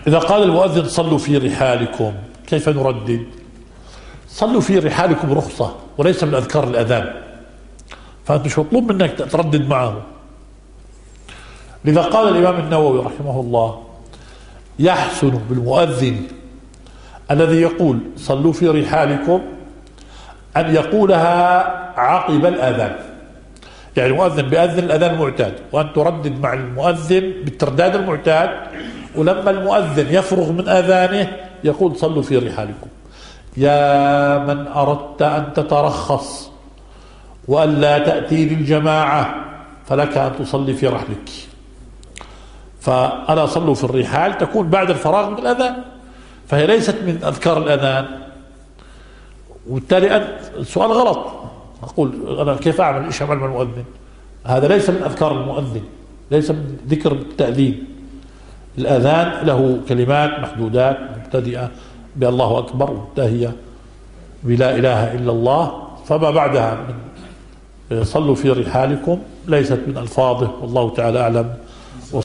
إذا قال المؤذن صلوا في رحالكم كيف نردد؟ صلوا في رحالكم رخصة وليس من أذكار الأذان، فأنت مش مطلوب منك تردد معه. لذا قال الإمام النووي رحمه الله: يحسن بالمؤذن الذي يقول صلوا في رحالكم أن يقولها عقب الأذان، يعني المؤذن بيأذن الأذان المعتاد وأن تردد مع المؤذن بالترداد المعتاد، ولما المؤذن يفرغ من أذانه يقول صلوا في رحالكم. يا من أردت أن تترخص وأن لا تأتي للجماعة فلك أن تصلي في رحلك، فألا صلوا في الرحال تكون بعد الفراغ من الأذان، فهي ليست من أذكار الأذان، وبالتالي أنت السؤال غلط. أقول أنا كيف أعمل إيش أعمل مع المؤذن؟ هذا ليس من أذكار المؤذن، ليس من ذكر التأذين. الأذان له كلمات محدودات مبتدئة بالله أكبر ومنتهية بلا إله إلا الله، فما بعدها من صلوا في رحالكم ليست من ألفاظه، والله تعالى أعلم.